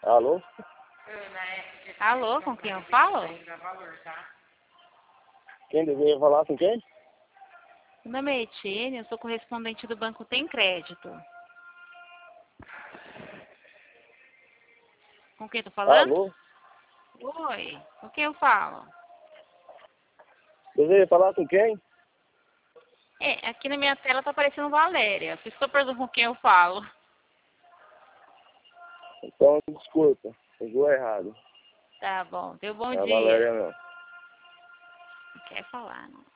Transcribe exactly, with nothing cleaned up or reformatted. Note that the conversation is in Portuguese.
Alô? Alô, com quem eu falo? Quem deseja falar com quem? Meu nome é Etienne, eu sou correspondente do Banco Tem Crédito. Com quem eu tô falando? Alô? Oi, com quem eu falo? Deseja falar com quem? É, aqui na minha tela tá aparecendo Valéria. Por isso que eu pergunto com quem eu falo. Então, desculpa, pegou errado. Tá bom, deu bom É a dia. Valéria não. Não quer falar, não.